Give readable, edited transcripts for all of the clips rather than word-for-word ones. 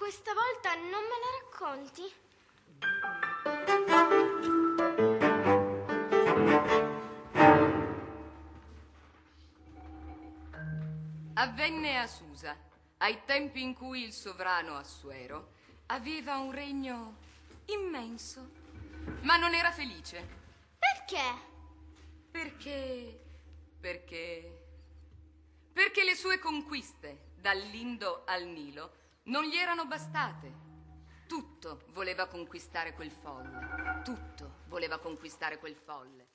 questa volta non me la racconti? Avvenne a Susa, ai tempi in cui il sovrano Assuero aveva un regno immenso, ma non era felice. Perché? Perché le sue conquiste, dall'Indo al Nilo, non gli erano bastate. Tutto voleva conquistare quel folle. Tutto voleva conquistare quel folle.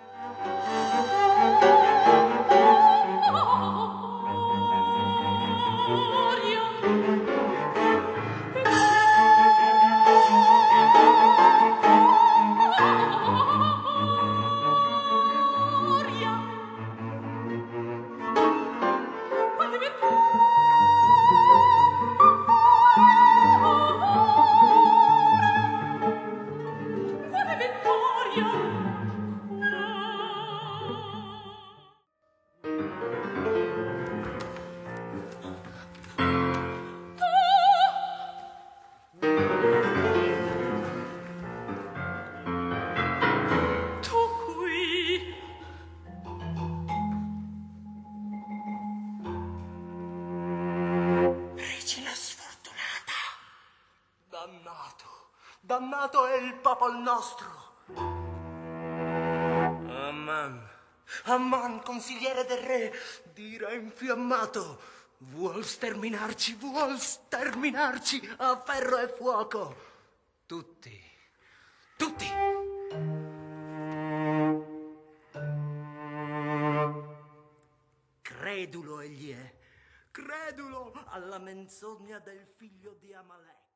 Dannato è il popol nostro. Amman, consigliere del re, d'ira infiammato, vuol sterminarci a ferro e fuoco. Tutti. Credulo egli è, credulo alla menzogna del figlio di Amalek.